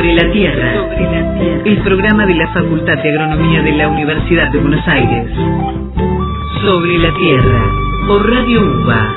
Sobre la Tierra, el programa de la Facultad de Agronomía de la Universidad de Buenos Aires. Sobre la Tierra, por Radio UBA.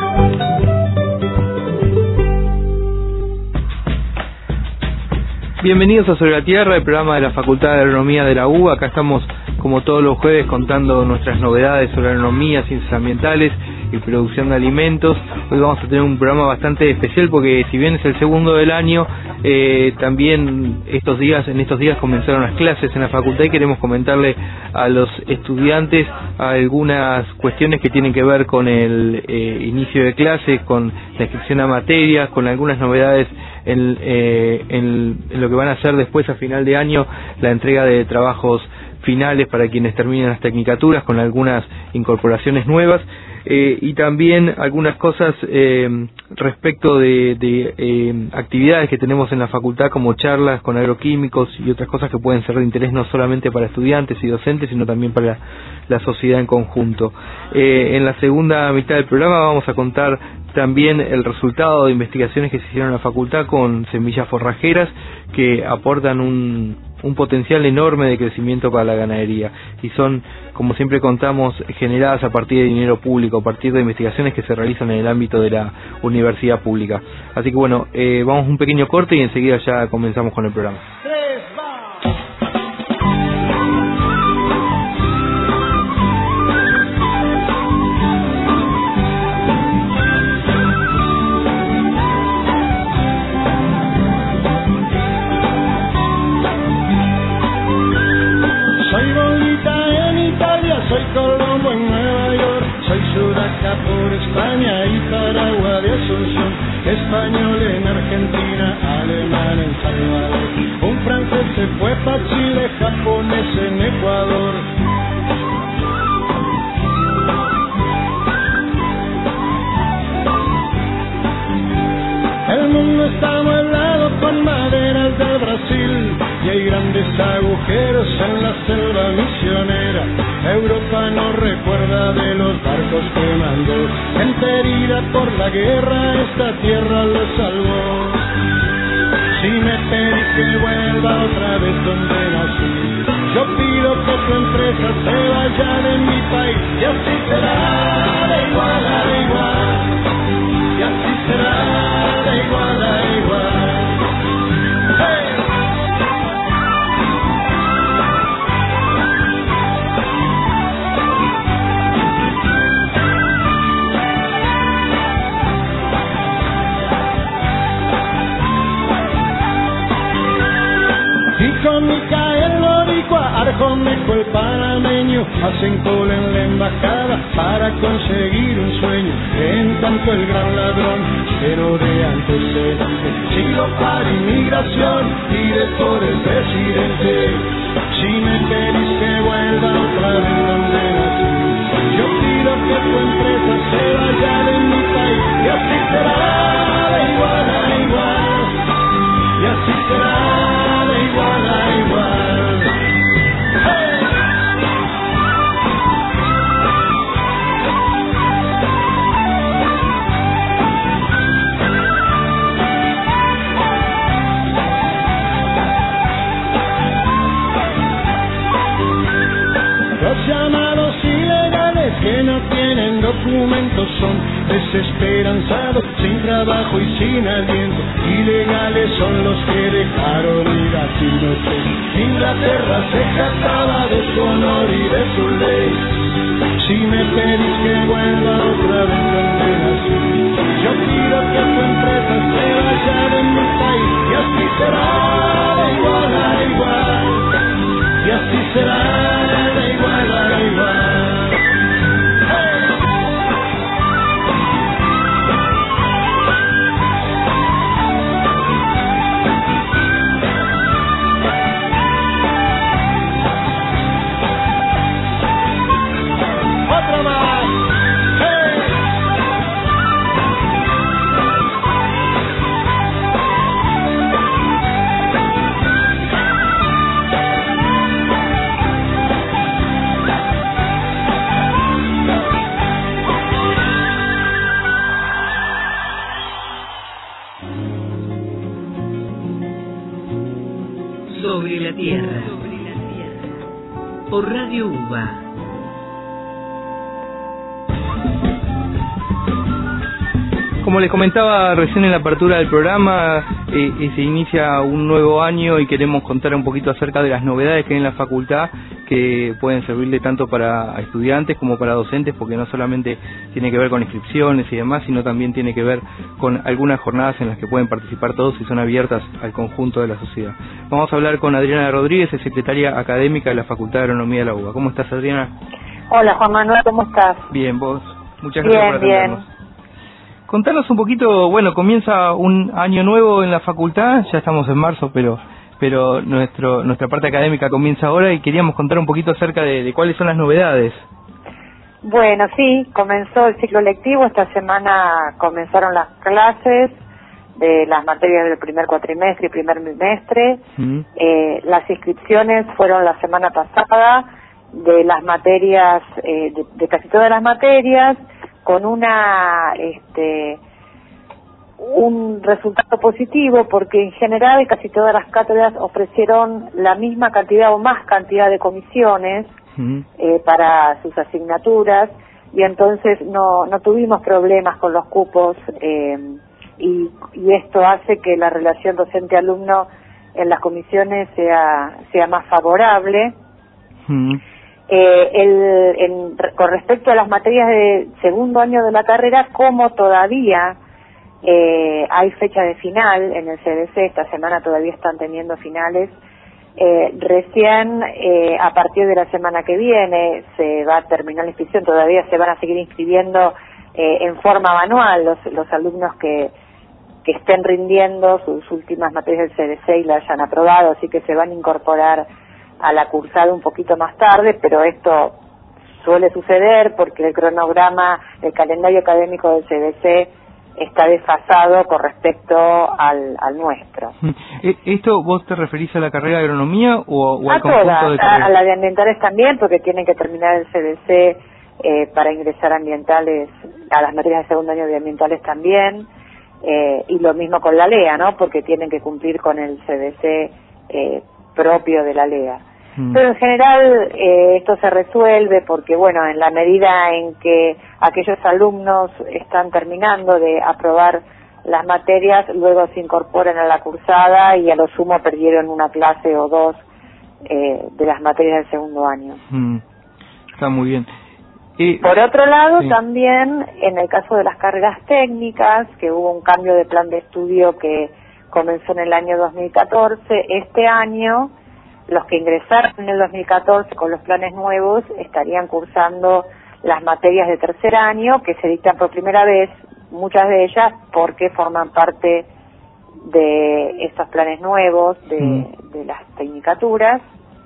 Bienvenidos a Sobre la Tierra, el programa de la Facultad de Agronomía de la UBA. Acá estamos como todos los jueves contando nuestras novedades sobre agronomía, ciencias ambientales y producción de alimentos. Hoy vamos a tener un programa bastante especial porque si bien es el segundo del año, también en estos días comenzaron las clases en la facultad y queremos comentarle a los estudiantes algunas cuestiones que tienen que ver con el inicio de clases, con la inscripción a materias, con algunas novedades en lo que van a hacer después a final de año, la entrega de trabajos finales para quienes terminen las tecnicaturas, con algunas incorporaciones nuevas. Y también algunas cosas respecto de actividades que tenemos en la facultad, como charlas con agroquímicos y otras cosas que pueden ser de interés no solamente para estudiantes y docentes, sino también para la sociedad en conjunto. En la segunda mitad del programa vamos a contar también el resultado de investigaciones que se hicieron en la facultad con semillas forrajeras que aportan un potencial enorme de crecimiento para la ganadería y son, como siempre contamos, generadas a partir de dinero público, a partir de investigaciones que se realizan en el ámbito de la universidad pública. Así que bueno, vamos a un pequeño corte y enseguida ya comenzamos con el programa. Soy Colombo en Nueva York, soy Sudaca por España y Paraguay de Asunción, español en Argentina, alemán en Salvador, un francés se fue para Chile, japonés en Ecuador. El mundo está amueblado con maderas del Brasil y hay grandes agujeros en la selva misionera. Europa no recuerda de los barcos que mandó, gente herida por la guerra, esta tierra lo salvó. Si me pedís que vuelva otra vez donde nací, yo pido que tu empresa se vaya de mi país, y así será de igual a igual, y así será de igual a igual. ¡Hey! Pico Micael Boricua, Arjomeco el panameño, hacen cola en la embajada para conseguir un sueño. En tanto el gran ladrón, cero de antecedentes, sigo para inmigración y de por el presidente. Si me pedís que vuelva otra vez donde nací, yo pido que tu empresa se vaya de mi país, y así será de igual a igual, y así será de igual a igual. ¡Hey! Los llamados ilegales que no tienen documentos son desesperanzados, sin trabajo y sin aliento. Ilegales son los que dejaron ir a su noche. Inglaterra se jactaba de su honor y de su ley. Si me pedís que vuelva otra vez donde nací, yo pido que tu empresa se vaya de mi país, y así será de igual a igual, y así será de igual a igual. Otra más. ¡Hey! Sobre la Tierra. Por Radio UBA. Como les comentaba recién en la apertura del programa, se inicia un nuevo año y queremos contar un poquito acerca de las novedades que hay en la facultad, que pueden servirle tanto para estudiantes como para docentes, porque no solamente tiene que ver con inscripciones y demás, sino también tiene que ver con algunas jornadas en las que pueden participar todos y son abiertas al conjunto de la sociedad. Vamos a hablar con Adriana Rodríguez, es secretaria académica de la Facultad de Agronomía de la UBA. ¿Cómo estás, Adriana? Hola, Juan Manuel, ¿cómo estás? Bien, ¿vos? Muchas gracias por atendernos. Bien. Contanos un poquito, bueno, comienza un año nuevo en la facultad, ya estamos en marzo, pero nuestra parte académica comienza ahora y queríamos contar un poquito acerca de cuáles son las novedades. Bueno, sí, comenzó el ciclo lectivo, esta semana comenzaron las clases de las materias del primer cuatrimestre y primer bimestre. Las inscripciones fueron la semana pasada de las materias, de casi todas las materias, con un resultado positivo, porque en general casi todas las cátedras ofrecieron la misma cantidad o más cantidad de comisiones para sus asignaturas, y entonces no tuvimos problemas con los cupos, y esto hace que la relación docente-alumno en las comisiones sea más favorable. Con respecto a las materias de segundo año de la carrera, como todavía hay fecha de final en el CDC, esta semana todavía están teniendo finales, recién a partir de la semana que viene se va a terminar la inscripción, todavía se van a seguir inscribiendo en forma manual los alumnos que estén rindiendo sus últimas materias del CDC y la hayan aprobado, así que se van a incorporar a la cursada un poquito más tarde, pero esto suele suceder porque el cronograma, el calendario académico del CDC está desfasado con respecto al nuestro. ¿Esto vos te referís a la carrera de agronomía o al conjunto todas, de carreras? A la de ambientales también, porque tienen que terminar el CDC para ingresar a ambientales, a las materias de segundo año de ambientales también, y lo mismo con la LEA, ¿no? Porque tienen que cumplir con el CDC propio de la LEA. Pero en general esto se resuelve porque, bueno, en la medida en que aquellos alumnos están terminando de aprobar las materias, luego se incorporan a la cursada y a lo sumo perdieron una clase o dos de las materias del segundo año. Está muy bien. Por otro lado, sí, también en el caso de las carreras técnicas, que hubo un cambio de plan de estudio que comenzó en el año 2014, este año los que ingresaron en el 2014 con los planes nuevos estarían cursando las materias de tercer año que se dictan por primera vez, muchas de ellas porque forman parte de estos planes nuevos de las tecnicaturas.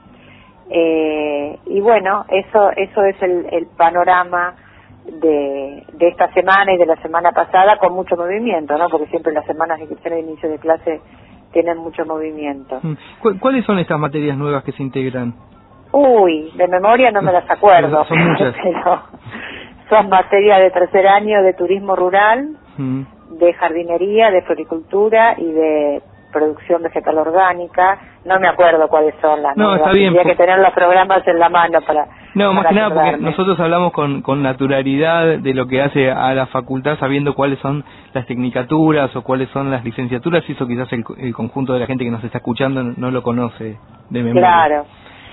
Y bueno, eso es el panorama de esta semana y de la semana pasada, con mucho movimiento, ¿no? Porque siempre las semanas de inscripción e inicio de clase tienen mucho movimiento. ¿Cuáles son estas materias nuevas que se integran? Uy, de memoria no me las acuerdo. Son muchas. Pero son materias de tercer año de turismo rural, de jardinería, de floricultura y de producción vegetal orgánica. No me acuerdo cuáles son las nuevas. Está bien. Tendría que tener los programas en la mano para... No, más que nada porque acordarme. nosotros hablamos con naturalidad de lo que hace a la facultad, sabiendo cuáles son las tecnicaturas o cuáles son las licenciaturas, y eso quizás el conjunto de la gente que nos está escuchando no lo conoce de memoria. Claro.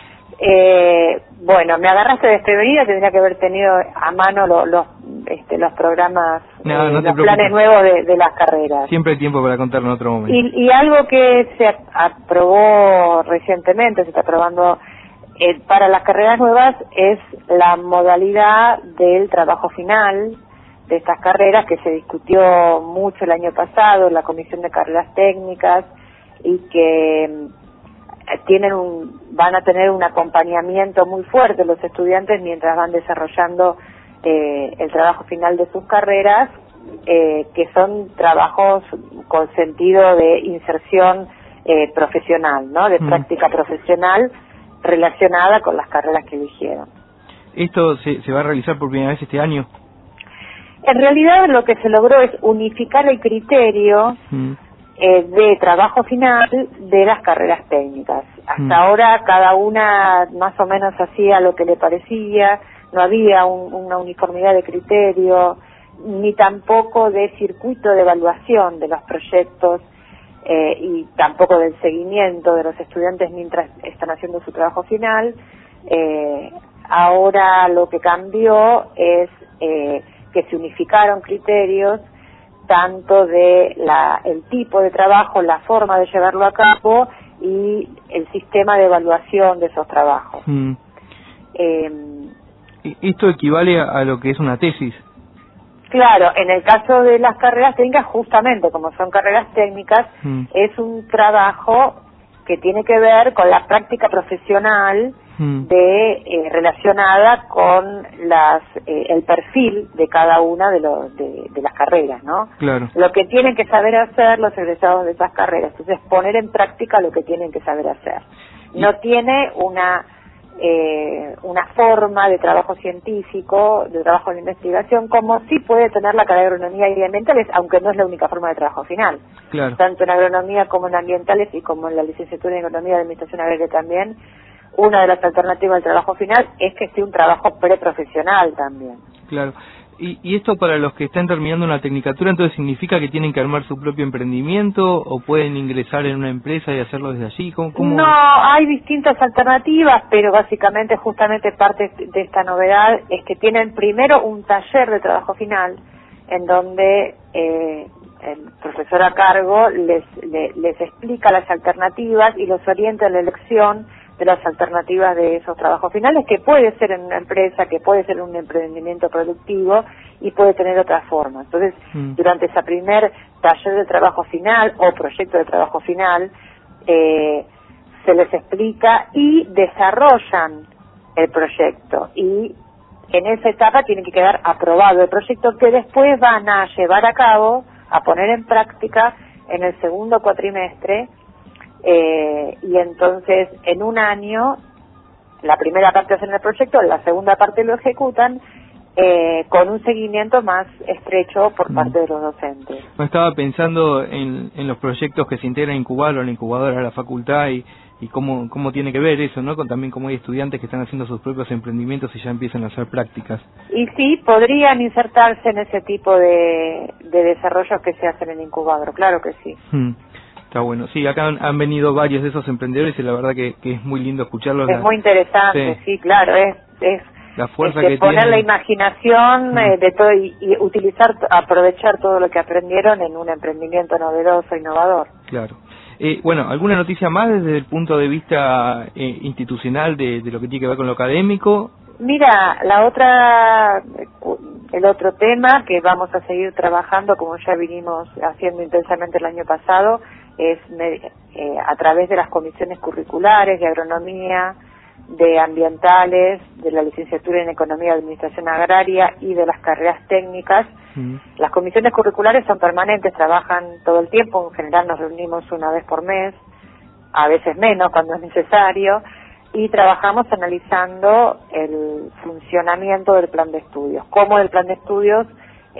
Bueno, me agarraste desprevenida, tendría que haber tenido a mano los programas, No te los planes nuevos de las carreras. Siempre hay tiempo para contarlo en otro momento. Y algo que se aprobó recientemente, se está aprobando para las carreras nuevas, es la modalidad del trabajo final de estas carreras, que se discutió mucho el año pasado en la Comisión de Carreras Técnicas, y que van a tener un acompañamiento muy fuerte los estudiantes mientras van desarrollando el trabajo final de sus carreras, que son trabajos con sentido de inserción profesional, ¿no? De práctica profesional relacionada con las carreras que eligieron. ¿Esto se va a realizar por primera vez este año? En realidad lo que se logró es unificar el criterio de trabajo final de las carreras técnicas. Hasta ahora cada una más o menos hacía lo que le parecía, no había una uniformidad de criterio, ni tampoco de circuito de evaluación de los proyectos y tampoco del seguimiento de los estudiantes mientras están haciendo su trabajo final. Ahora lo que cambió es que se unificaron criterios tanto de el tipo de trabajo, la forma de llevarlo a cabo y el sistema de evaluación de esos trabajos. ¿Esto equivale a lo que es una tesis? Claro, en el caso de las carreras técnicas, justamente como son carreras técnicas, es un trabajo que tiene que ver con la práctica profesional relacionada con el perfil de cada una de las carreras, ¿no? Claro. Lo que tienen que saber hacer los egresados de esas carreras, entonces poner en práctica lo que tienen que saber hacer. No tiene una forma de trabajo científico, de trabajo de investigación, como sí puede tener la carrera de agronomía y ambientales, aunque no es la única forma de trabajo final. Claro. Tanto en agronomía como en ambientales y como en la licenciatura en economía de administración agraria también, una de las alternativas del trabajo final es que esté un trabajo preprofesional también. Claro. ¿Y esto para los que están terminando una tecnicatura, entonces significa que tienen que armar su propio emprendimiento o pueden ingresar en una empresa y hacerlo desde allí? ¿Cómo? No, hay distintas alternativas, pero básicamente justamente parte de esta novedad es que tienen primero un taller de trabajo final en donde el profesor a cargo les explica las alternativas y los orienta en la elección de las alternativas de esos trabajos finales, que puede ser en una empresa, que puede ser un emprendimiento productivo y puede tener otras formas. Entonces, durante ese primer taller de trabajo final o proyecto de trabajo final, se les explica y desarrollan el proyecto, y en esa etapa tiene que quedar aprobado el proyecto, que después van a llevar a cabo, a poner en práctica en el segundo cuatrimestre. Y entonces en un año la primera parte hacen el proyecto, la segunda parte lo ejecutan con un seguimiento más estrecho por parte de los docentes. No, estaba pensando en los proyectos que se integran en Incubalo, en la incubadora de la facultad y cómo tiene que ver eso, ¿no? También cómo hay estudiantes que están haciendo sus propios emprendimientos y ya empiezan a hacer prácticas. Y sí, podrían insertarse en ese tipo de desarrollos que se hacen en Incubador, claro que sí. Está bueno. Sí, acá han venido varios de esos emprendedores y la verdad que es muy lindo escucharlos. Es muy interesante, sí, claro, es la fuerza que poner tienen. La imaginación de todo y aprovechar todo lo que aprendieron en un emprendimiento novedoso, innovador. Claro. Bueno, ¿alguna noticia más desde el punto de vista institucional de lo que tiene que ver con lo académico? Mira, el otro tema que vamos a seguir trabajando, como ya vinimos haciendo intensamente el año pasado, es a través de las comisiones curriculares de agronomía, de ambientales, de la licenciatura en economía y administración agraria y de las carreras técnicas. Las comisiones curriculares son permanentes, trabajan todo el tiempo, en general nos reunimos una vez por mes, a veces menos cuando es necesario, y trabajamos analizando el funcionamiento del plan de estudios, cómo el plan de estudios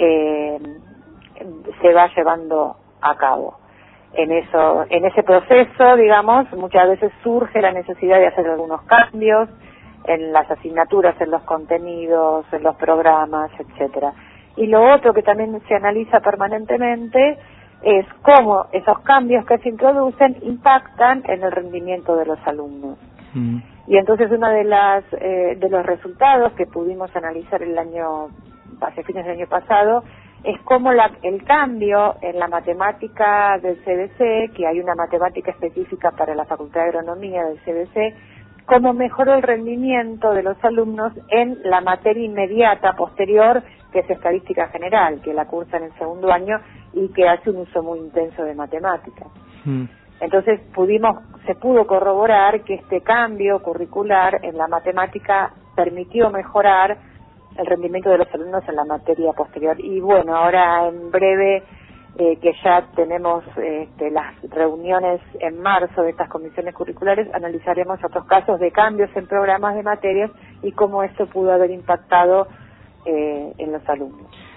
se va llevando a cabo. En ese proceso, digamos, muchas veces surge la necesidad de hacer algunos cambios en las asignaturas, en los contenidos, en los programas, etcétera. Y lo otro que también se analiza permanentemente es cómo esos cambios que se introducen impactan en el rendimiento de los alumnos. Y entonces uno de los resultados que pudimos analizar hacia fines del año pasado, es cómo el cambio en la matemática del CBC, que hay una matemática específica para la Facultad de Agronomía del CBC, cómo mejoró el rendimiento de los alumnos en la materia inmediata posterior, que es estadística general, que la cursa en el segundo año y que hace un uso muy intenso de matemáticas. Entonces se pudo corroborar que este cambio curricular en la matemática permitió mejorar el rendimiento de los alumnos en la materia posterior. Y bueno, ahora en breve, que ya tenemos las reuniones en marzo de estas comisiones curriculares, analizaremos otros casos de cambios en programas de materias y cómo esto pudo haber impactado en los alumnos.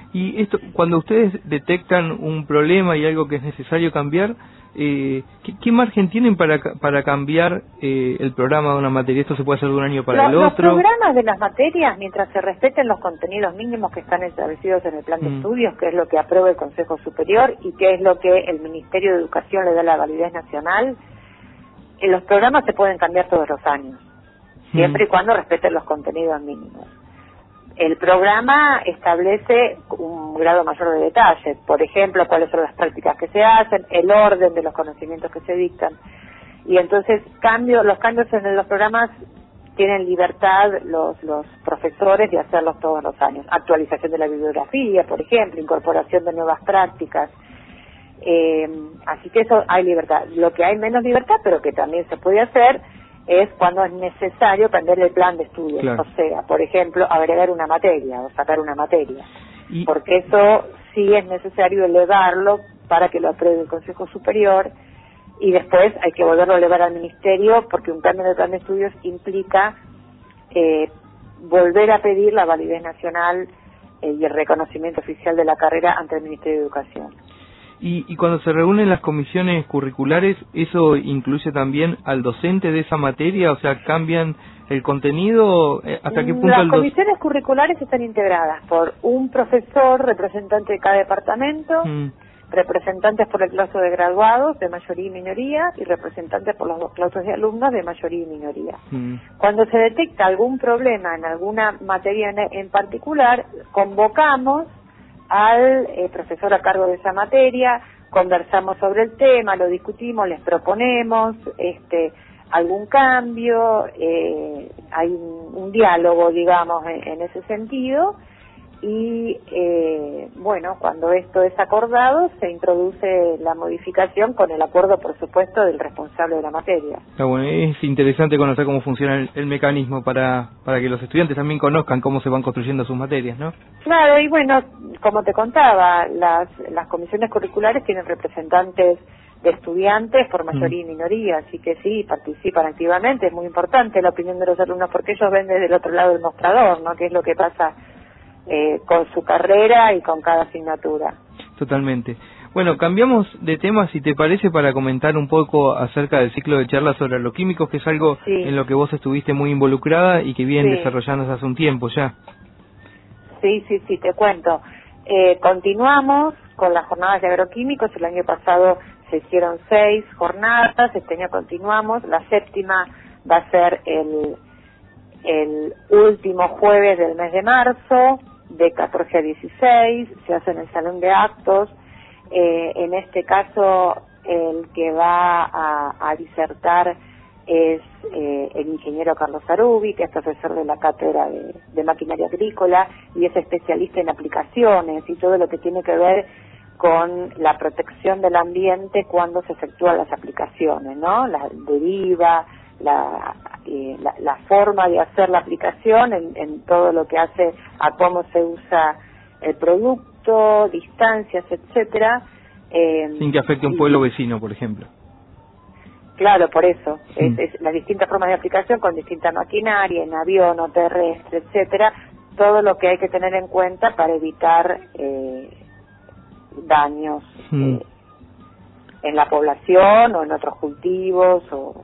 Y esto, cuando ustedes detectan un problema y algo que es necesario cambiar, ¿qué margen tienen para cambiar el programa de una materia? ¿Esto se puede hacer de un año para el otro? Los programas de las materias, mientras se respeten los contenidos mínimos que están establecidos en el plan de estudios, que es lo que aprueba el Consejo Superior y que es lo que el Ministerio de Educación le da la validez nacional, los programas se pueden cambiar todos los años, siempre y cuando respeten los contenidos mínimos. El programa establece un grado mayor de detalle, por ejemplo, cuáles son las prácticas que se hacen, el orden de los conocimientos que se dictan, y entonces los cambios en los programas tienen libertad los profesores de hacerlos todos los años. Actualización de la bibliografía, por ejemplo, incorporación de nuevas prácticas, así que eso hay libertad. Lo que hay menos libertad, pero que también se puede hacer, es cuando es necesario cambiar el plan de estudios, claro. O sea, por ejemplo, agregar una materia o sacar una materia, porque eso sí es necesario elevarlo para que lo apruebe el Consejo Superior y después hay que volverlo a elevar al Ministerio porque un cambio en el plan de estudios implica volver a pedir la validez nacional y el reconocimiento oficial de la carrera ante el Ministerio de Educación. Y cuando se reúnen las comisiones curriculares, ¿eso incluye también al docente de esa materia? O sea, ¿cambian el contenido? ¿Hasta qué punto las comisiones curriculares están integradas por un profesor, representante de cada departamento, representantes por el claustro de graduados de mayoría y minoría y representantes por los dos claustros de alumnos de mayoría y minoría. Cuando se detecta algún problema en alguna materia en particular, convocamos al profesor a cargo de esa materia, conversamos sobre el tema, lo discutimos, les proponemos algún cambio, hay un diálogo, digamos, en ese sentido, y bueno, cuando esto es acordado, se introduce la modificación con el acuerdo, por supuesto, del responsable de la materia. Bueno, es interesante conocer cómo funciona el mecanismo para que los estudiantes también conozcan cómo se van construyendo sus materias, ¿no? Claro, y bueno, como te contaba, las comisiones curriculares tienen representantes de estudiantes por mayoría y minoría, así que sí, participan activamente, es muy importante la opinión de los alumnos porque ellos ven desde el otro lado del mostrador, ¿no? Qué es lo que pasa con su carrera y con cada asignatura. Totalmente. Bueno, cambiamos de tema, si te parece, para comentar un poco acerca del ciclo de charlas sobre agroquímicos, que es algo en lo que vos estuviste muy involucrada y que vienen desarrollándose hace un tiempo ya. Sí, te cuento. Continuamos con las jornadas de agroquímicos. El año pasado se hicieron 6 jornadas, este año continuamos. La 7ª va a ser el último jueves del mes de marzo, de 14 a 16, se hace en el Salón de Actos. En este caso, el que va a disertar es el ingeniero Carlos Arubi, que es profesor de la Cátedra de Maquinaria Agrícola y es especialista en aplicaciones y todo lo que tiene que ver con la protección del ambiente cuando se efectúan las aplicaciones, ¿no? La deriva, la forma de hacer la aplicación en todo lo que hace a cómo se usa el producto, distancias, etcétera. Sin que afecte a un pueblo vecino, por ejemplo. Claro, por eso. Es las distintas formas de aplicación con distinta maquinaria, en avión o terrestre, etcétera. Todo lo que hay que tener en cuenta para evitar daños en la población o en otros cultivos o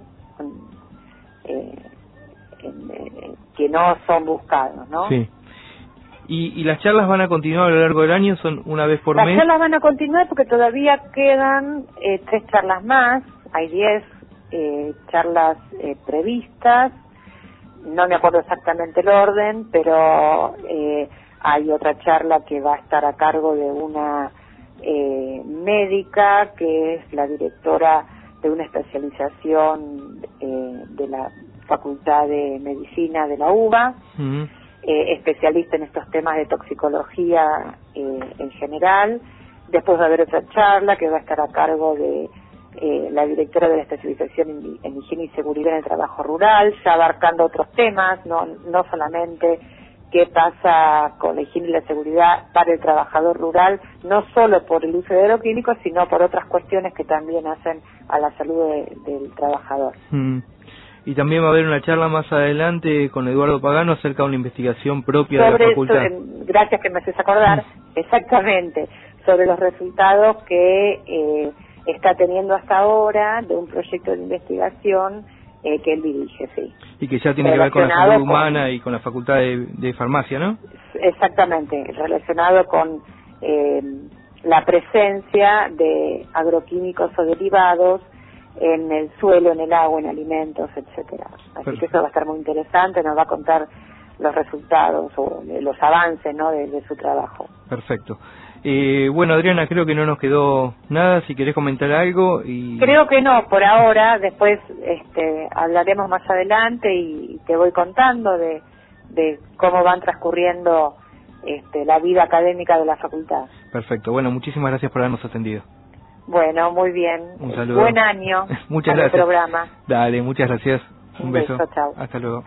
que no son buscados, ¿no? Sí. ¿Y las charlas van a continuar a lo largo del año? ¿Son una vez por mes? Las charlas van a continuar porque todavía quedan 3 charlas más. Hay 10 charlas previstas. No me acuerdo exactamente el orden, pero hay otra charla que va a estar a cargo de una médica que es la directora de una especialización de la Facultad de Medicina de la UBA, especialista en estos temas de toxicología en general. Después va a haber otra charla que va a estar a cargo de la directora de la especialización en higiene y seguridad en el trabajo rural, ya abarcando otros temas, no solamente qué pasa con la higiene y la seguridad para el trabajador rural, no solo por el uso de agroquímicos, sino por otras cuestiones que también hacen a la salud del trabajador. Y también va a haber una charla más adelante con Eduardo Pagano acerca de una investigación propia de la facultad. Gracias que me haces acordar, exactamente, sobre los resultados que está teniendo hasta ahora de un proyecto de investigación que él dirige, sí. Y que ya tiene que ver con la salud humana y con la facultad de farmacia, ¿no? Exactamente, relacionado con la presencia de agroquímicos o derivados en el suelo, en el agua, en alimentos, etcétera. Así que eso va a estar muy interesante, nos va a contar los resultados o los avances, ¿no?, de su trabajo. Perfecto. Bueno, Adriana, creo que no nos quedó nada, si querés comentar algo. Creo que no, por ahora, después hablaremos más adelante y te voy contando de cómo van transcurriendo la vida académica de la facultad. Perfecto, bueno, muchísimas gracias por habernos atendido. Bueno, muy bien. Un saludo. Buen año. Muchas gracias. Programa. Dale, muchas gracias. Un beso. Chao. Hasta luego.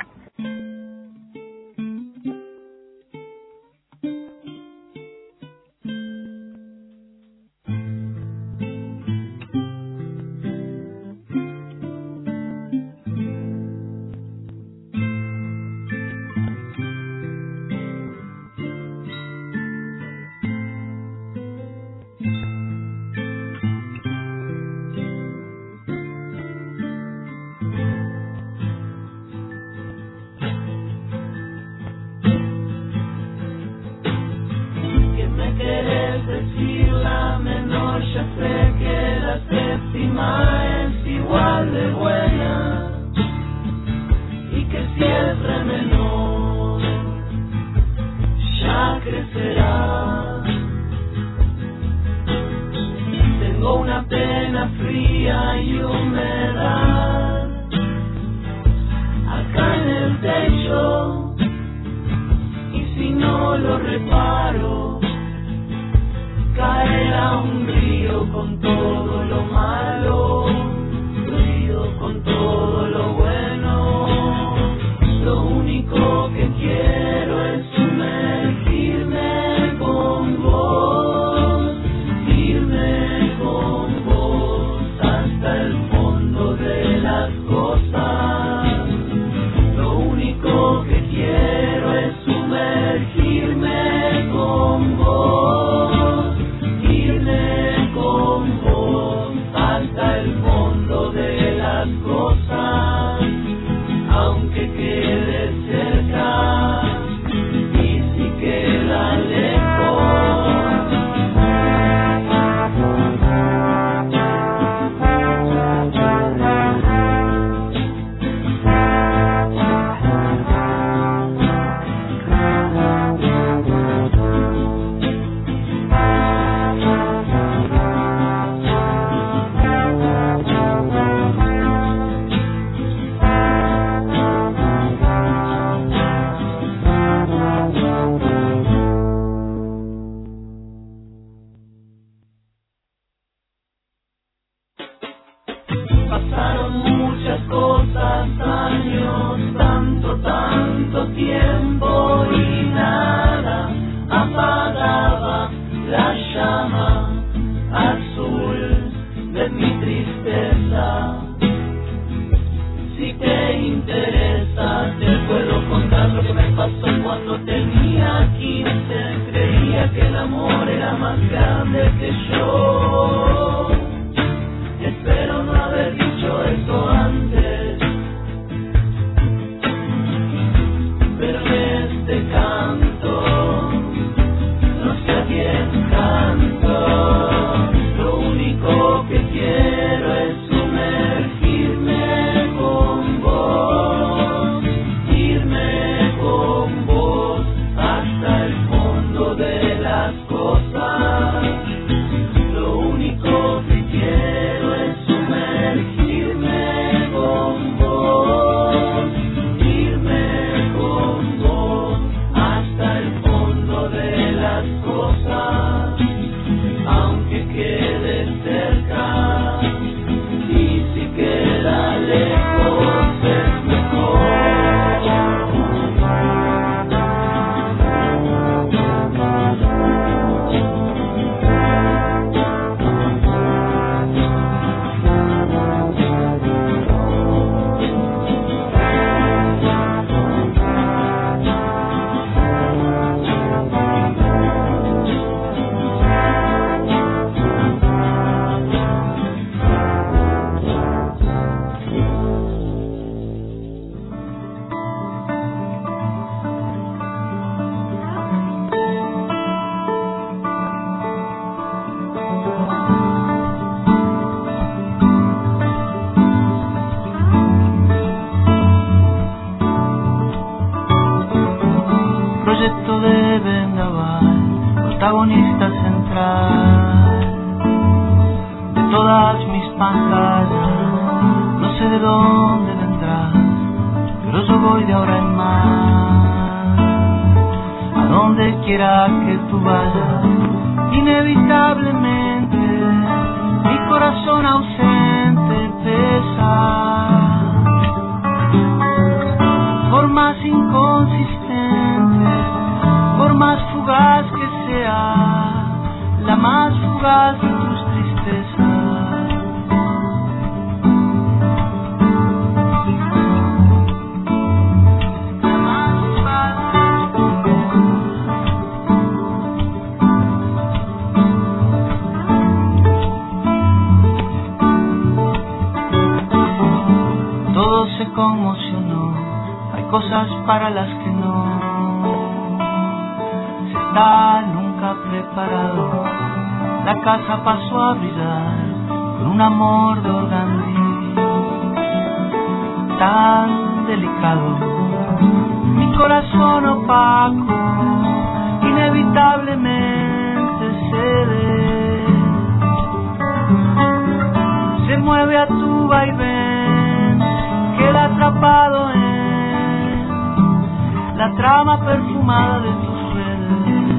Lo conmocionó, hay cosas para las que no se está nunca preparado. La casa pasó a brillar con un amor de organdí tan delicado. Mi corazón opaco inevitablemente cede, se mueve a tu vaivén, queda atrapado en la trama perfumada de tus redes.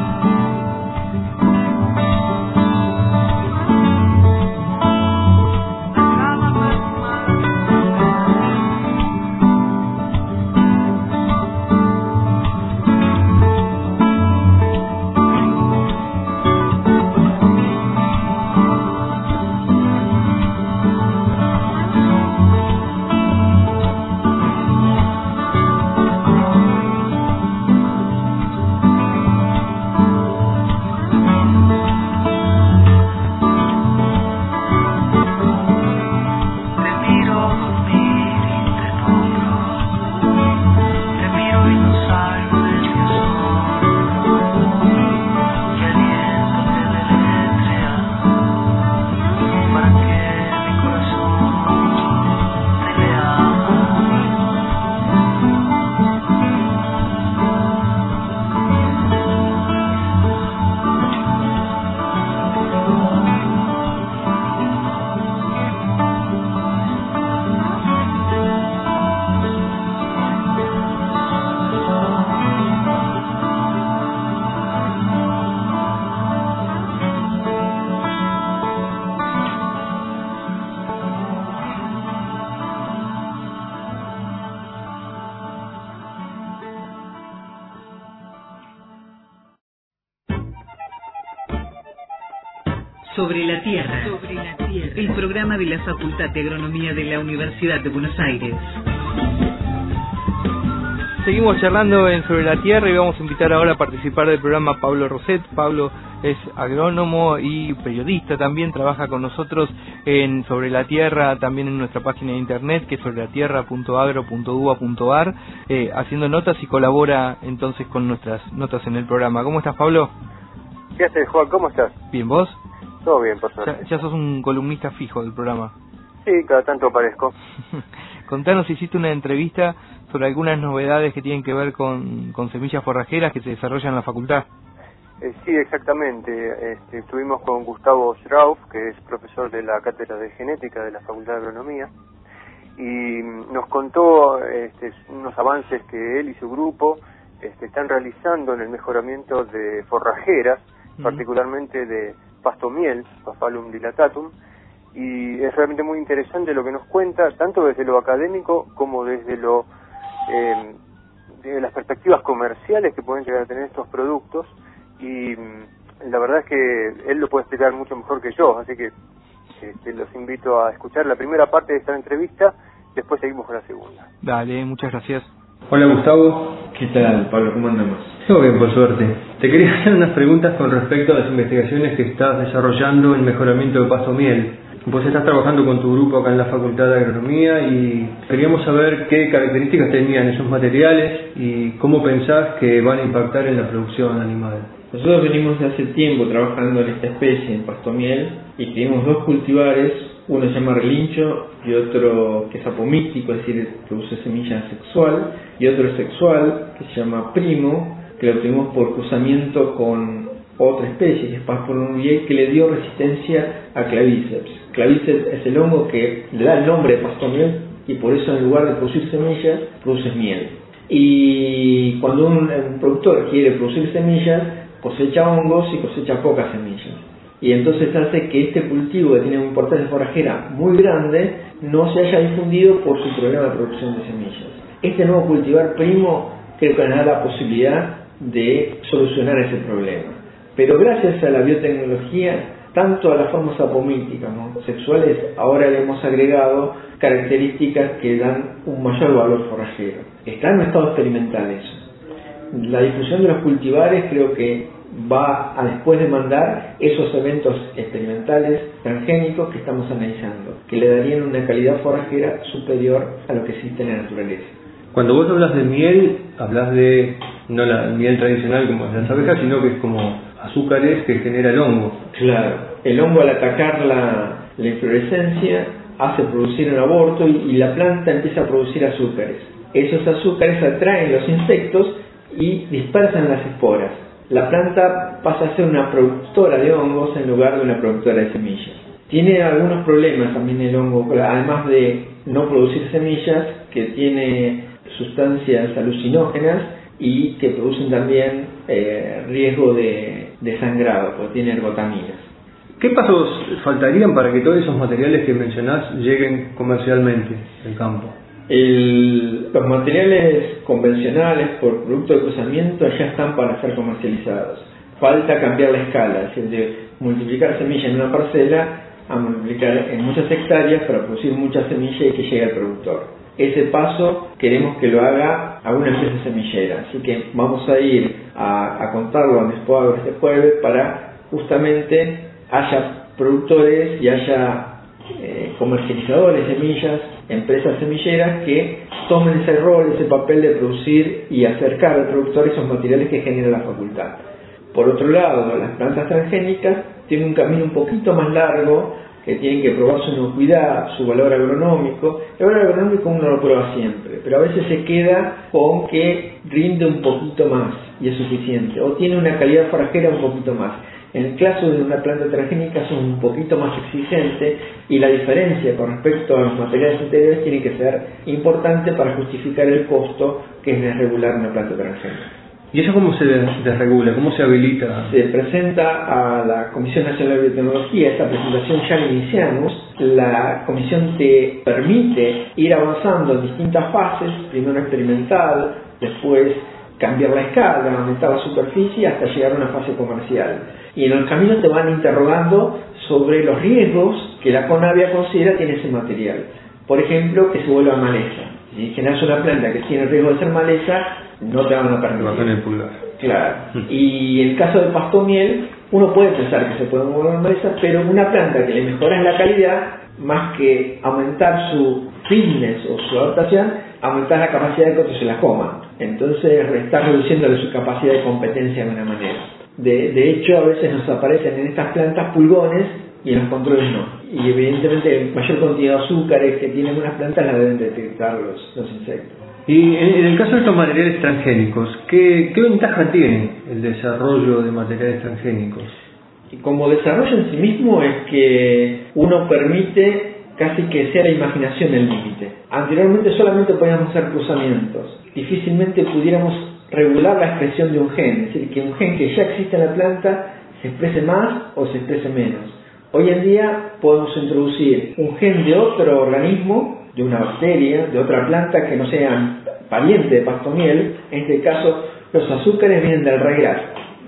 Sobre la Tierra, el programa de la Facultad de Agronomía de la Universidad de Buenos Aires. Seguimos charlando en Sobre la Tierra y vamos a invitar ahora a participar del programa a Pablo Roset. Pablo es agrónomo y periodista también, trabaja con nosotros en Sobre la Tierra, también en nuestra página de internet que es sobrelatierra.agro.ua.ar, haciendo notas y colabora entonces con nuestras notas en el programa. ¿Cómo estás, Pablo? ¿Qué haces, Juan? ¿Cómo estás? Bien, ¿vos? Todo bien, por suerte. Ya sos un columnista fijo del programa. Sí, cada tanto aparezco. Contanos, hiciste una entrevista sobre algunas novedades que tienen que ver con semillas forrajeras que se desarrollan en la facultad. Sí, exactamente. Estuvimos con Gustavo Schrauf, que es profesor de la Cátedra de Genética de la Facultad de Agronomía, y nos contó unos avances que él y su grupo están realizando en el mejoramiento de forrajeras, particularmente de pastomiel, Paspalum dilatatum, y es realmente muy interesante lo que nos cuenta, tanto desde lo académico como desde de las perspectivas comerciales que pueden llegar a tener estos productos, y la verdad es que él lo puede explicar mucho mejor que yo, así que los invito a escuchar la primera parte de esta entrevista, después seguimos con la segunda. Dale, muchas gracias. Hola Gustavo. ¿Qué tal, Pablo? ¿Cómo andamos? Todo bien, por suerte. Te quería hacer unas preguntas con respecto a las investigaciones que estás desarrollando en mejoramiento de pasto miel. Vos estás trabajando con tu grupo acá en la Facultad de Agronomía y queríamos saber qué características tenían esos materiales y cómo pensás que van a impactar en la producción animal. Nosotros venimos de hace tiempo trabajando en esta especie, en pasto miel, y tenemos dos cultivares, uno se llama relincho y otro que es apomíctico, es decir, produce semilla sexual, y otro es sexual, que se llama primo, que lo obtuvimos por cruzamiento con otra especie, que es Paspalum nubiae, que le dio resistencia a clavíceps. Clavíceps es el hongo que le da el nombre de pasto miel, y por eso en lugar de producir semillas, produce miel. Y cuando un productor quiere producir semillas, cosecha hongos y cosecha pocas semillas. Y entonces hace que este cultivo, que tiene una importancia forrajera muy grande, no se haya difundido por su problema de producción de semillas. Este nuevo cultivar primo creo que nos da la posibilidad de solucionar ese problema. Pero gracias a la biotecnología, tanto a las formas apomíticas, ¿no?, sexuales, ahora le hemos agregado características que dan un mayor valor forrajero. Está en un estado experimental eso. La difusión de los cultivares creo que va a después demandar esos eventos experimentales transgénicos que estamos analizando, que le darían una calidad forrajera superior a lo que existe en la naturaleza. Cuando vos hablas de miel, hablas de no la miel tradicional como es las abejas, sino que es como azúcares que genera el hongo. Claro, el hongo al atacar la inflorescencia hace producir un aborto y la planta empieza a producir azúcares. Esos azúcares atraen los insectos y dispersan las esporas. La planta pasa a ser una productora de hongos en lugar de una productora de semillas. Tiene algunos problemas también el hongo, además de no producir semillas, que tiene sustancias alucinógenas y que producen también riesgo de sangrado, porque tiene ergotaminas. ¿Qué pasos faltarían para que todos esos materiales que mencionás lleguen comercialmente al campo? Los materiales convencionales por producto de cruzamiento ya están para ser comercializados. Falta cambiar la escala, es decir, de multiplicar semillas en una parcela a multiplicar en muchas hectáreas para producir muchas semillas y que llegue al productor. Ese paso queremos que lo haga alguna empresa semillera, así que vamos a ir a contarlo en Expo este jueves para justamente haya productores y haya comercializadores de semillas, empresas semilleras que tomen ese rol, ese papel de producir y acercar al productor esos materiales que genera la facultad. Por otro lado, las plantas transgénicas tienen un camino un poquito más largo, que tienen que probar su inocuidad, su valor agronómico. El valor agronómico uno lo prueba siempre, pero a veces se queda con que rinde un poquito más y es suficiente, o tiene una calidad forrajera un poquito más. En el caso de una planta transgénica son un poquito más exigentes y la diferencia con respecto a los materiales anteriores tiene que ser importante para justificar el costo que es desregular una planta transgénica. ¿Y eso cómo se desregula? ¿Cómo se habilita? Se presenta a la Comisión Nacional de Biotecnología, esta presentación ya la iniciamos. La comisión te permite ir avanzando en distintas fases, primero experimental, después cambiar la escala, aumentar la superficie hasta llegar a una fase comercial. Y en el camino te van interrogando sobre los riesgos que la CONAVIA considera tiene ese material. Por ejemplo, que se vuelva maleza. Si generas una planta que tiene riesgo de ser maleza, no te van a permitir. En el pulgar. Claro. Y en el caso del pastomiel, uno puede pensar que se puede volver maleza, pero una planta que le mejoras la calidad, más que aumentar su fitness o su adaptación, aumentar la capacidad de que otros se la coman. Entonces está reduciéndole su capacidad de competencia de una manera. De hecho, a veces nos aparecen en estas plantas pulgones y en los controles no. Y evidentemente, mayor cantidad de azúcares que tienen unas plantas la deben detectar los insectos. Y en el caso de estos materiales transgénicos, ¿qué ventaja tiene el desarrollo de materiales transgénicos? Y como desarrollo en sí mismo es que uno permite casi que sea la imaginación el límite. Anteriormente solamente podíamos hacer cruzamientos. Difícilmente pudiéramos regular la expresión de un gen, es decir, que un gen que ya existe en la planta se exprese más o se exprese menos. Hoy en día podemos introducir un gen de otro organismo, de una bacteria, de otra planta que no sea pariente de pastomiel. En este caso, los azúcares vienen del ryegrass.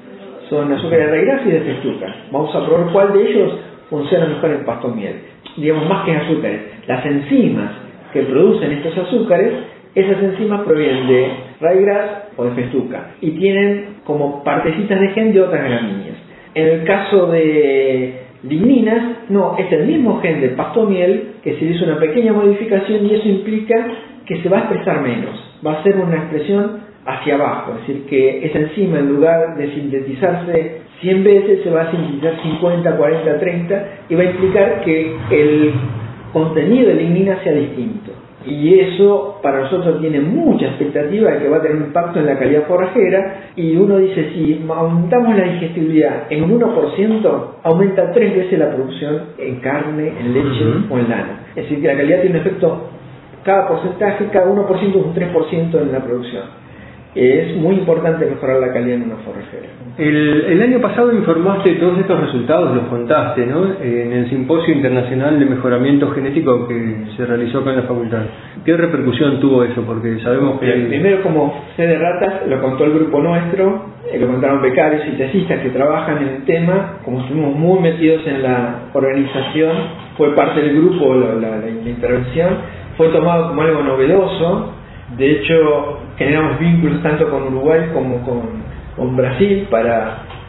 Son azúcares de ryegrass y de festuca. Vamos a probar cuál de ellos funciona mejor en pastomiel. Digamos, más que azúcares, las enzimas que producen estos azúcares, esas enzimas provienen de ryegrass o de festuca y tienen como partecitas de gen de otras gramíneas. En el caso de ligninas, no, es el mismo gen de pastomiel que se le hizo una pequeña modificación y eso implica que se va a expresar menos, va a ser una expresión hacia abajo, es decir, que esa enzima en lugar de sintetizarse 100 veces se va a sintetizar 50, 40, 30 y va a implicar que el contenido de lignina sea distinto. Y eso para nosotros tiene mucha expectativa de que va a tener un impacto en la calidad forrajera y uno dice, si aumentamos la digestibilidad en un 1%, aumenta 3 veces la producción en carne, en leche o en lana. Es decir, que la calidad tiene un efecto, cada porcentaje, cada 1% es un 3% en la producción. Es muy importante mejorar la calidad en una forrajera. El año pasado informaste todos estos resultados, los contaste, ¿no? En el Simposio Internacional de Mejoramiento Genético que se realizó acá en la facultad. ¿Qué repercusión tuvo eso? Porque sabemos que... Primero, como Fe de Ratas, lo contó el grupo nuestro, lo contaron becarios y tesistas que trabajan en el tema. Como estuvimos muy metidos en la organización, fue parte del grupo la intervención, fue tomado como algo novedoso. De hecho, generamos vínculos tanto con Uruguay como con Brasil para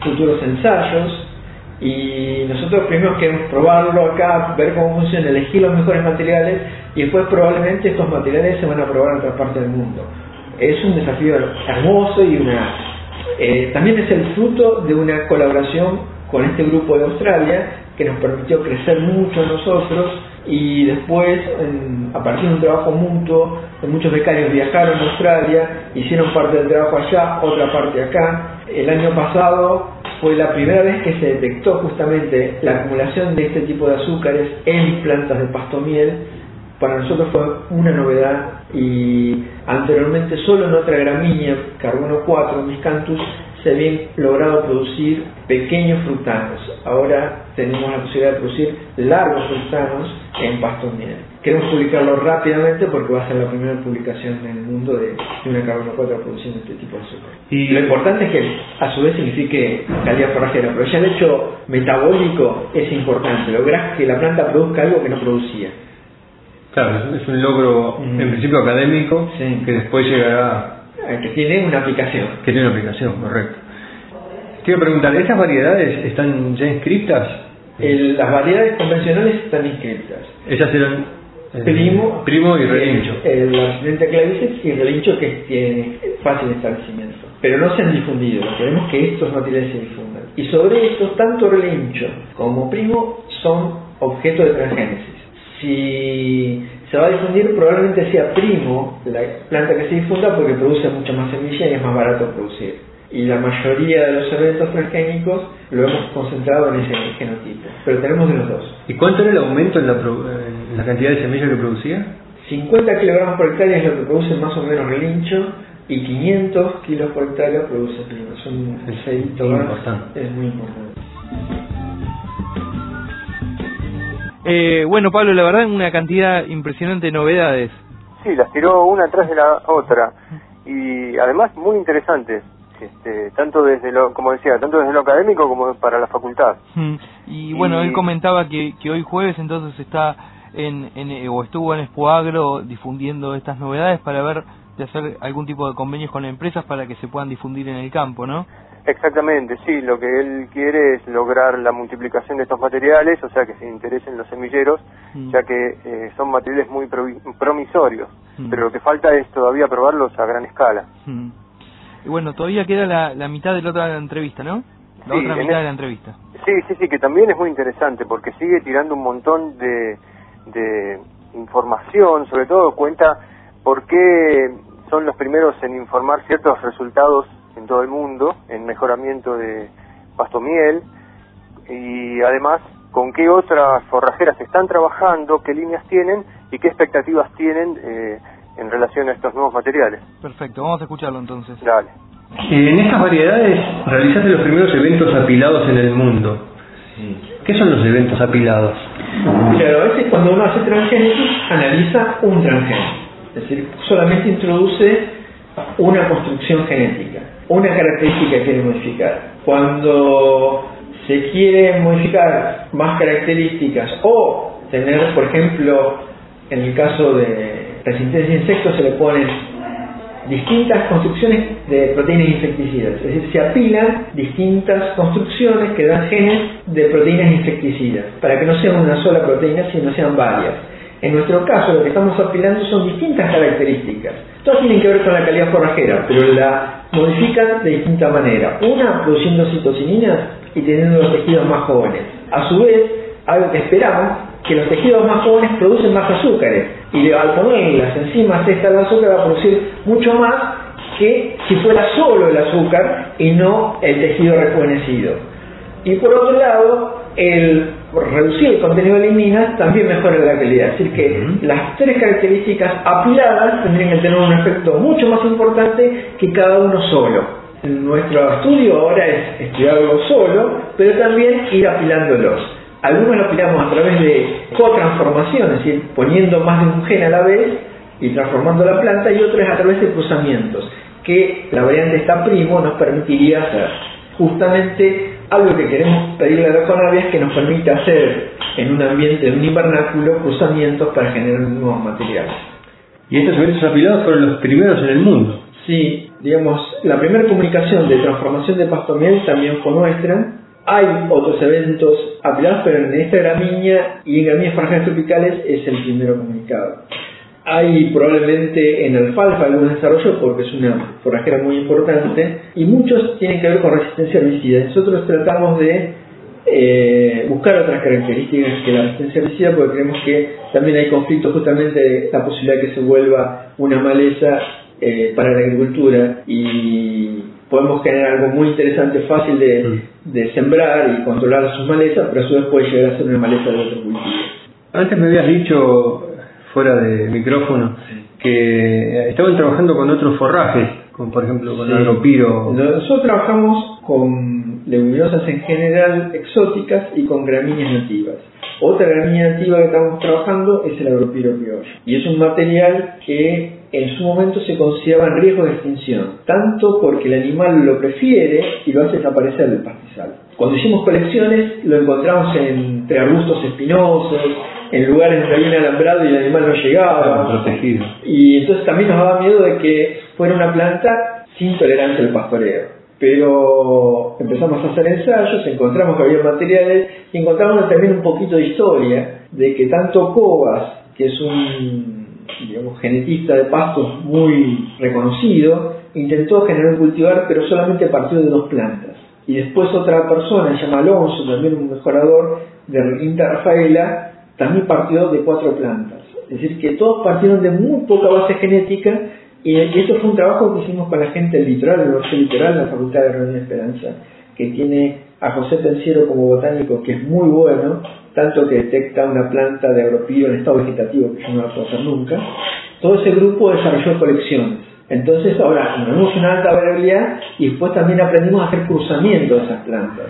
futuros ensayos, y nosotros primero queremos probarlo acá, ver cómo funciona, elegir los mejores materiales, y después probablemente estos materiales se van a probar en otra parte del mundo. Es un desafío hermoso y también es el fruto de una colaboración con este grupo de Australia que nos permitió crecer mucho a nosotros, y después a partir de un trabajo mutuo, muchos becarios viajaron a Australia, hicieron parte del trabajo allá, otra parte acá. El año pasado fue la primera vez que se detectó justamente la acumulación de este tipo de azúcares en plantas de pasto miel. Para nosotros fue una novedad, y anteriormente solo en otra gramínea, carbono 4, miscanthus, se habían logrado producir pequeños frutanos. Ahora tenemos la posibilidad de producir largos frutanos en pasto miel. Queremos publicarlo rápidamente porque va a ser la primera publicación en el mundo de una carbono 4 produciendo este tipo de azúcar. Y lo importante es que a su vez signifique calidad forrajera, pero ya el hecho metabólico es importante, lograr que la planta produzca algo que no producía. Claro, es un logro en principio académico, sí, que después llegará... Que tiene una aplicación. Que tiene una aplicación, correcto. Quiero preguntar, ¿esas variedades están ya inscritas? Las variedades convencionales están inscritas. Esas eran primo y relincho. La Resistencia claviceps y relincho, que tiene fácil establecimiento. Pero no se han difundido, queremos que estos materiales se difundan. Y sobre estos, tanto relincho como primo son objeto de transgénesis. Si se va a difundir, probablemente sea primo la planta que se difunda porque produce mucha más semilla y es más barato producir. Y la mayoría de los eventos transgénicos lo hemos concentrado en ese genotipo, pero tenemos de los dos. ¿Y cuánto era el aumento en la cantidad de semilla que producía? 50 kilogramos por hectárea es lo que produce más o menos relincho, y 500 kilos por hectárea produce primo. Es un cedito más, es muy importante. Bueno, Pablo, la verdad, una cantidad impresionante de novedades. Sí, las tiró una atrás de la otra, y además muy interesantes, tanto desde lo, como decía, tanto desde lo académico como para la facultad. Y bueno, él comentaba que hoy jueves entonces está o estuvo en Expoagro difundiendo estas novedades para ver de hacer algún tipo de convenios con empresas para que se puedan difundir en el campo, ¿no? Exactamente, sí, lo que él quiere es lograr la multiplicación de estos materiales, o sea que se interesen los semilleros, ya que son materiales muy promisorios, pero lo que falta es todavía probarlos a gran escala. Y bueno, todavía queda la mitad de la otra entrevista, ¿no? La otra mitad de la entrevista. Sí, que también es muy interesante porque sigue tirando un montón de información, sobre todo cuenta por qué son los primeros en informar ciertos resultados en todo el mundo, en mejoramiento de pasto miel, y además con qué otras forrajeras están trabajando, qué líneas tienen y qué expectativas tienen en relación a estos nuevos materiales. Perfecto, vamos a escucharlo entonces. Dale. En estas variedades realizaste los primeros eventos apilados en el mundo. ¿Qué son los eventos apilados? Claro, a veces cuando uno hace transgénesis analiza un transgénico, es decir, solamente introduce una construcción genética, una característica que quiere modificar. Cuando se quiere modificar más características o tener, por ejemplo, en el caso de resistencia de insectos, se le ponen distintas construcciones de proteínas insecticidas, es decir, se apilan distintas construcciones que dan genes de proteínas insecticidas, para que no sea una sola proteína, sino sean varias. En nuestro caso, lo que estamos apilando son distintas características. Todas tienen que ver con la calidad forrajera, pero la modifican de distinta manera. Una produciendo citocininas y teniendo los tejidos más jóvenes. A su vez, algo que esperamos, que los tejidos más jóvenes producen más azúcares. Y al poner las enzimas estas del azúcar va a producir mucho más que si fuera solo el azúcar y no el tejido rejuvenecido. Y por otro lado, el reducir el contenido de liminas también mejora la calidad. Es decir, que las tres características apiladas tendrían que tener un efecto mucho más importante que cada uno solo. Nuestro estudio ahora es estudiarlo solo, pero también ir apilándolos. Algunos lo apilamos a través de cotransformación, es decir, poniendo más de un gen a la vez y transformando la planta, y otros a través de cruzamientos, que la variante esta primo nos permitiría hacer. Justamente algo que queremos pedirle a la Conavia es que nos permita hacer en un ambiente, en un invernáculo, cruzamientos para generar nuevos materiales. Y estos eventos apilados fueron los primeros en el mundo. Sí, digamos, la primera comunicación de transformación de pasto miel también fue nuestra. Hay otros eventos apilados, pero en esta gramínea y en gramíneas forrajeras tropicales es el primero comunicado. Hay probablemente en alfalfa algunos desarrollos porque es una forrajera muy importante y muchos tienen que ver con resistencia herbicida. Nosotros tratamos de buscar otras características que la resistencia herbicida porque creemos que también hay conflictos justamente de la posibilidad de que se vuelva una maleza para la agricultura y podemos generar algo muy interesante, fácil de sembrar y controlar sus malezas, pero a su vez puede llegar a ser una maleza de otro cultivo. Antes me habías dicho, fuera de micrófono, que estaban trabajando con otros forrajes, como por ejemplo con agropiro. Nosotros trabajamos con leguminosas en general exóticas y con gramíneas nativas. Otra gramínea nativa que estamos trabajando es el agropiro criollo. Y es un material que en su momento se consideraba en riesgo de extinción, tanto porque el animal lo prefiere y lo hace desaparecer del pastizal. Cuando hicimos colecciones lo encontramos entre arbustos espinosos, en lugares donde había un alambrado y el animal no llegaba, protegido. Y entonces también nos daba miedo de que fuera una planta sin tolerancia al pastoreo. Pero empezamos a hacer ensayos, encontramos que había materiales y encontramos también un poquito de historia de que tanto Cobas, que es un genetista de pastos muy reconocido, intentó generar un cultivar pero solamente partió de 2 plantas. Y después otra persona, se llama Alonso, también un mejorador de Inter Rafaela, también partió de 4 plantas. Es decir, que todos partieron de muy poca base genética y esto fue un trabajo que hicimos con la gente del litoral, el Universidad Litoral, la Facultad de Agronomía y Esperanza, que tiene a José Pensiero como botánico, que es muy bueno, tanto que detecta una planta de agropiro en estado vegetativo, que yo no la puedo hacer nunca. Todo ese grupo desarrolló colecciones. Entonces ahora tenemos una alta variabilidad y después también aprendimos a hacer cruzamiento de esas plantas.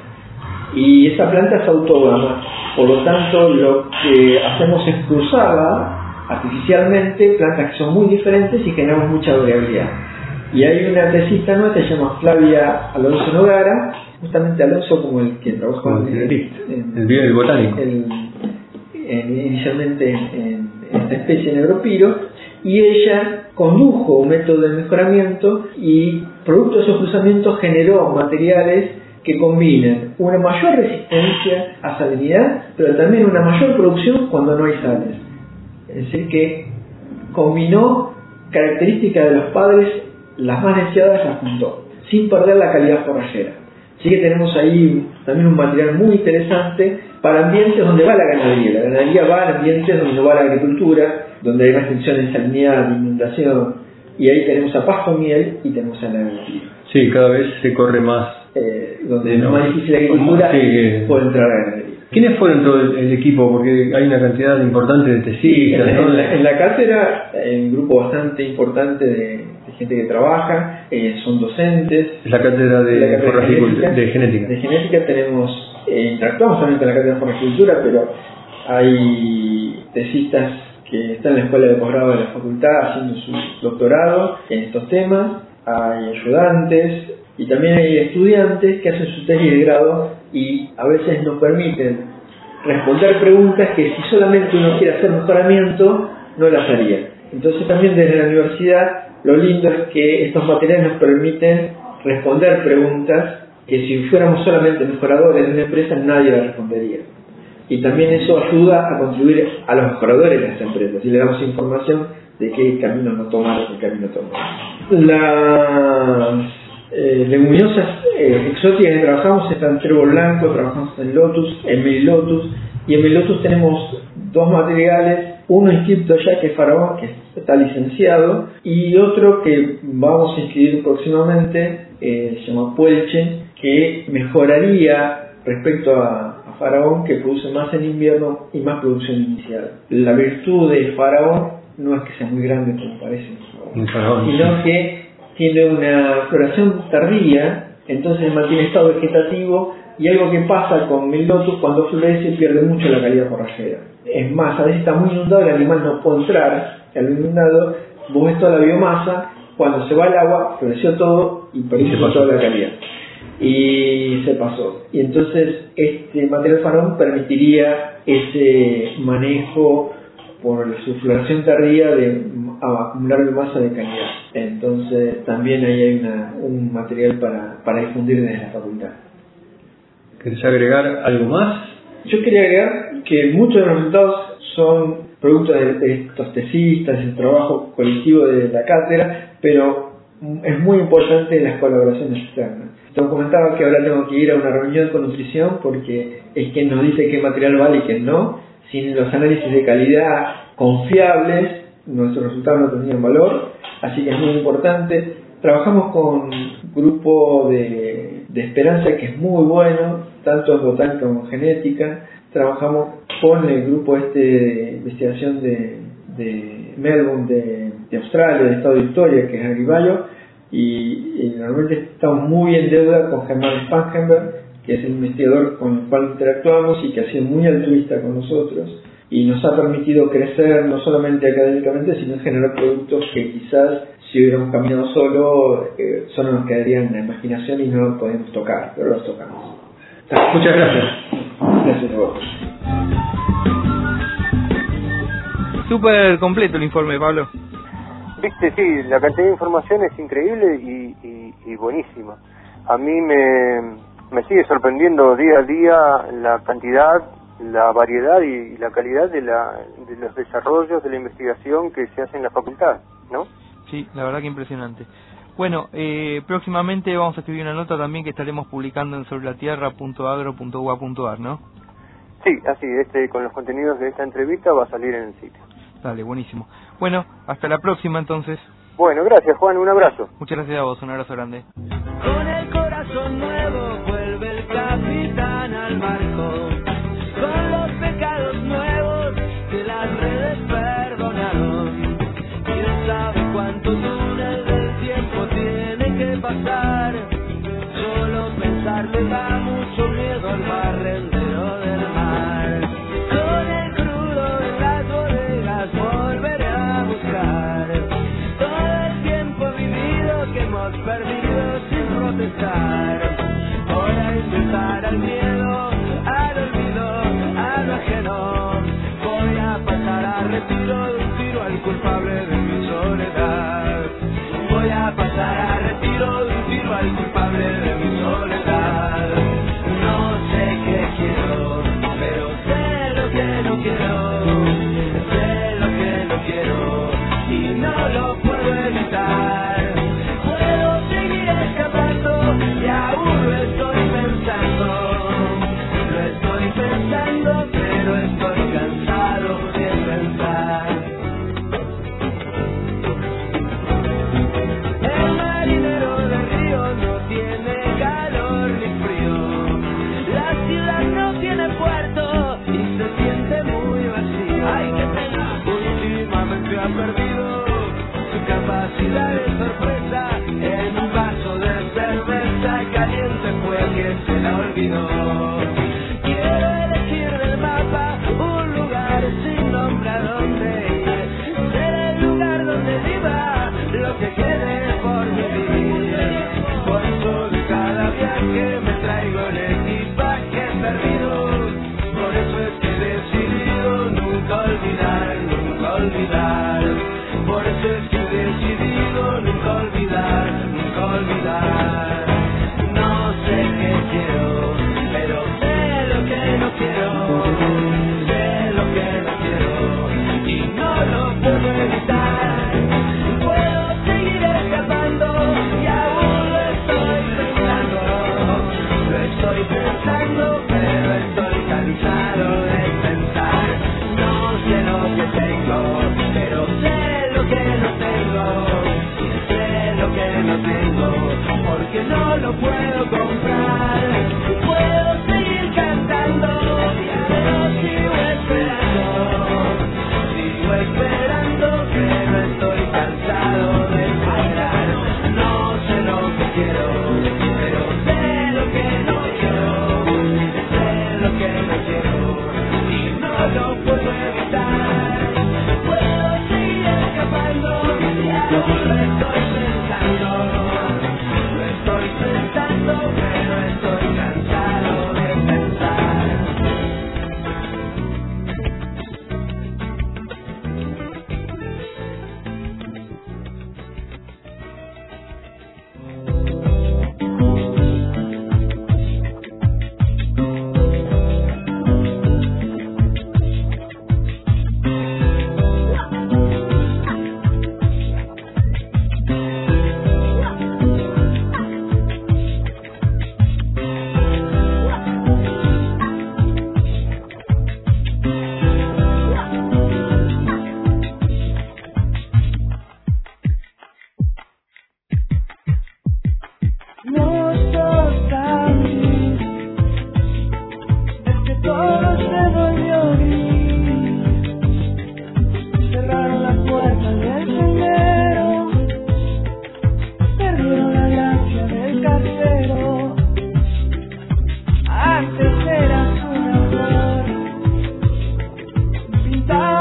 Y esa planta es autógama, por lo tanto lo que hacemos es cruzarla artificialmente, plantas que son muy diferentes y generamos mucha variabilidad. Y hay una tesista nuestra que se llama Flavia Alonso Nogara, justamente Alonso como el que trabajó el botánico inicialmente en esta especie en agropiro, y ella condujo un método de mejoramiento y producto de esos cruzamientos generó materiales que combinan una mayor resistencia a salinidad, pero también una mayor producción cuando no hay sales. Es decir, que combinó características de los padres, las más deseadas las juntó, sin perder la calidad forrajera. Así que tenemos ahí también un material muy interesante para ambientes donde va la ganadería. La ganadería va a ambientes donde no va la agricultura, donde hay restricciones de salinidad, de inundación, y ahí tenemos a pasto miel y tenemos a la agricultura. Sí, cada vez se corre más. Donde es más difícil la agricultura, puede entrar a la ganadería. ¿Quiénes fueron todo el equipo? Porque hay una cantidad importante de tesistas. En la cátedra hay un grupo bastante importante de gente que trabaja, son docentes. Es la cátedra de genética. De genética tenemos, interactuamos también con la cátedra de forrajicultura, pero hay tesistas que están en la escuela de posgrado de la facultad haciendo su doctorado en estos temas, hay ayudantes y también hay estudiantes que hacen su tesis de grado y a veces nos permiten responder preguntas que si solamente uno quiere hacer mejoramiento no las haría. Entonces también desde la universidad lo lindo es que estos materiales nos permiten responder preguntas que si fuéramos solamente mejoradores de una empresa nadie las respondería. Y también eso ayuda a contribuir a los mejoradores de las empresas y le damos información de qué camino no tomar o qué camino tomar. Las leguminosas exóticas que trabajamos están en trébol blanco, trabajamos en lotus, en melilotus, y en melilotus tenemos 2 materiales, uno inscrito ya que es faraón, que está licenciado, y otro que vamos a inscribir próximamente, se llama puelche, que mejoraría respecto a faraón, que produce más en invierno y más producción inicial. La virtud de faraón no es que sea muy grande como parece, sino que tiene una floración tardía, entonces mantiene estado vegetativo, y algo que pasa con melilotus cuando florece pierde mucho la calidad forrajera. Es más, a veces está muy inundado y el animal no puede entrar al inundado, vos ves toda la biomasa, cuando se va el agua floreció todo y perdió toda la calidad. Y se pasó. Y entonces este material faraón permitiría ese manejo por su floración tardía de acumular masa de calidad. Entonces también ahí hay un material para difundir desde la facultad. ¿Querés agregar algo más? Yo quería agregar que muchos de los resultados son producto de estos tesistas, el trabajo colectivo de la cátedra, pero es muy importante las colaboraciones externas. Te comentaba que ahora tengo que ir a una reunión con nutrición porque es quien nos dice qué material vale y qué no. Sin los análisis de calidad confiables, nuestros resultados no tendrían valor, así que es muy importante. Trabajamos con un grupo de Esperanza que es muy bueno, tanto en botánica como en genética. Trabajamos con el grupo de investigación de Melbourne, de Australia, del estado de Victoria, que es AgriBio, y normalmente estamos muy en deuda con Germán Spangenberg, que es el investigador con el cual interactuamos y que ha sido muy altruista con nosotros y nos ha permitido crecer no solamente académicamente, sino generar productos que quizás si hubiéramos caminado solo solo nos quedarían en la imaginación y no los podemos tocar, pero los tocamos. Muchas gracias. Gracias a vos. Súper completo el informe, Pablo. Viste, sí, la cantidad de información es increíble y buenísima. A mí me sigue sorprendiendo día a día la cantidad, la variedad y la calidad de los desarrollos de la investigación que se hace en la facultad, ¿no? Sí, la verdad que impresionante. Bueno, próximamente vamos a escribir una nota también que estaremos publicando en sobrelatierra.agro.ua.ar, ¿no? Sí, así, con los contenidos de esta entrevista va a salir en el sitio. Dale, buenísimo. Bueno, hasta la próxima entonces. Bueno, gracias Juan, un abrazo. Muchas gracias a vos, un abrazo grande. Con el corazón nuevo vuelve el capitán al barco, con los pecados nuevos que las redes perdonaron. ¿Quién sabe cuánto túnel del tiempo tiene que pasar? Solo pensar le da mucho miedo al barrendero del mar. Con el crudo en las bodegas volveré a buscar todo el tiempo vivido que hemos perdido sin protestar. Hora de insultar al miedo, al olvido, a lo ajeno. Voy a pasar a retiro de un tiro al culpable de mi soledad. Voy a pasar a retiro de un tiro al culpable de mi soledad. No sé qué quiero, pero sé lo que no quiero. Sé lo que no quiero y no lo puedo evitar. Puedo seguir escapando y aún lo estoy pensando. Lo estoy pensando, pero estoy cansado de pensar. El marinero del río no tiene calor ni frío. La ciudad no tiene puerto y se siente muy vacía. Ay, qué pena. Últimamente ha perdido su capacidad de sorpresa. En un vaso de cerveza caliente fue que se la olvidó. Quiero elegir del mapa un lugar sin nombre a donde ir. Ser el lugar donde viva lo que quede por vivir. Por eso de cada viaje me traigo el equipaje perdido. Por eso es que he decidido nunca olvidar, nunca olvidar. Por eso es que he decidido nunca olvidar, nunca olvidar. No sé qué quiero, pero sé lo que no quiero. Sé lo que no quiero y no lo puedo evitar. Puedo seguir escapando y aún lo estoy pensando. Lo estoy pensando, pero estoy cansado de pensar. No sé lo que tengo, pero sé lo que no tengo. Sé lo que no tengo, porque no lo puedo comprar. Puedo seguir cantando, pero sigo esperando. Sigo esperando, pero estoy cansado de esperar. No sé lo que quiero, pero sé lo que no quiero. Sé lo que no quiero y no lo puedo evitar. Puedo seguir escapando y aún lo estoy pensando. Lo estoy pensando, pero estoy cansado de pensar.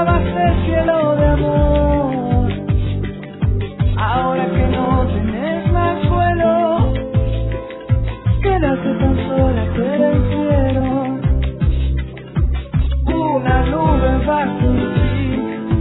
lavaste cielo de amor. Ahora que no tenés más vuelo, quedaste tan sola pero el cielo. Una nube bajo ti,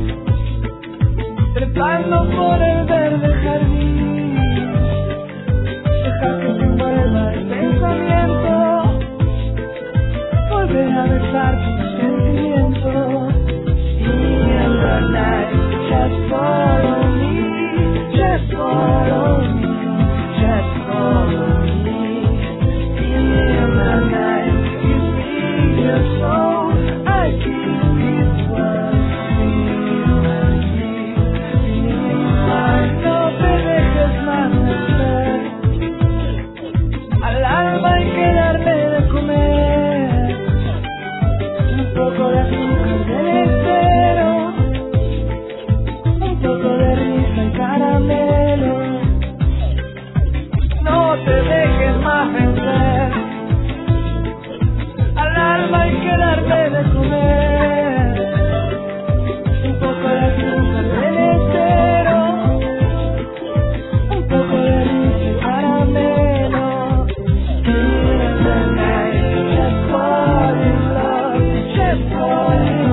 trepando por el verde jardín. Deja que te envuelva el pensamiento, volver a besar tus sentimientos. Y en la night, just follow me, just follow me, just follow me. In the night, you see your soul, I keep it one. No te dejes más nacer, al alma hay que darle de comer un poco de azúcar del estero, un poco de risa y caramelo. No te dejes más vencer, al alma hay que darle de comer un poco de azúcar del estero, un poco de risa y caramelo. In the night, just fall in love, just fall in love.